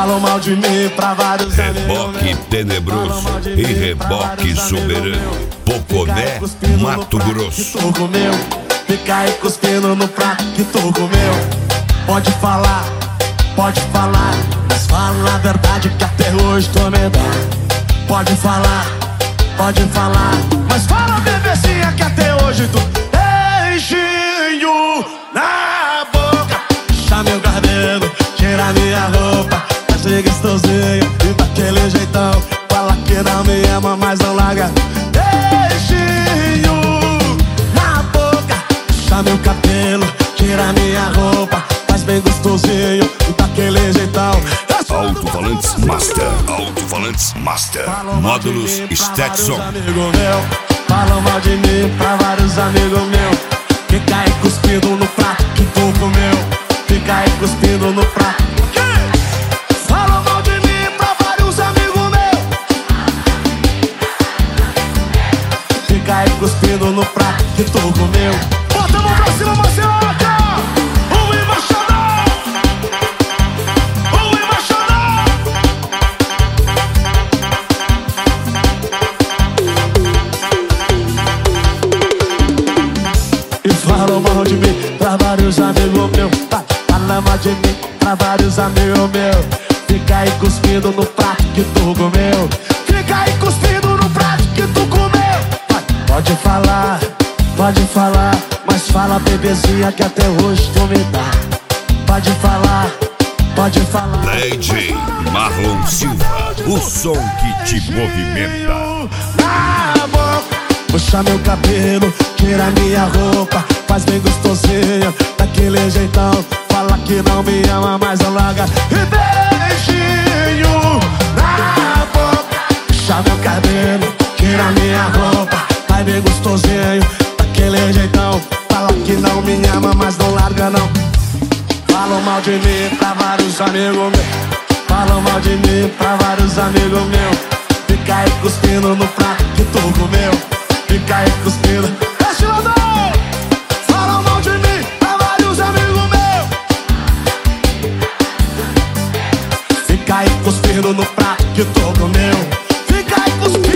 Falam mal de mim pra vários amigos Reboque meus. tenebroso e reboque soberano. Poconé, Mato Grosso. Que tu comeu, fica aí cuspindo no prato que tu comeu. Pode falar, mas fala a verdade que até hoje tu me dá. Pode falar, mas fala bebezinha que até hoje tu beijinho na boca. Puxa meu cabelo, tira minha roupa, faz ser gostosinho e daquele jeitão. Fala que não me ama, mas não larga. Beijinho na boca, puxa meu cabelo, tira minha roupa, faz bem gostosinho e daquele jeitão. Alto-falantes Master. Alto-falantes Master. Módulos Stetson. Falam mal de mim pra vários amigos meus. Fica aí cuspindo no prato que tu comeu. Fica aí cuspindo no prato. Falam mal de mim pra vários amigos meus. Fica aí cuspindo no prato que tu comeu. Bota a mão pra cima, Marcelo. Falam mal de mim pra vários amigos meus. Fala mal de mim pra vários amigos meus. Fica aí cuspindo no prato que tu comeu. Fica aí cuspindo no prato que tu comeu. Pode falar, mas fala bebezinha que até hoje tu me dá. Pode falar. DJ Marlon Silva, o som que te movimenta. Puxa meu cabelo, tira minha roupa, faz bem gostosinho, daquele jeitão. Fala que não me ama, mas não larga. E beijinho na boca. Puxa meu cabelo, tira minha roupa, faz bem gostosinho, daquele jeitão. Fala que não me ama, mas não larga não. Falam mal de mim pra vários amigos meus. Falam mal de mim pra vários amigos meus. Fica aí cuspindo no prato que tu comeu. Fica aí cuspindo. Estiladão! Falam mal de mim pra vários amigos meus. Fica aí cuspindo no prato que tu comeu. Fica aí cuspindo.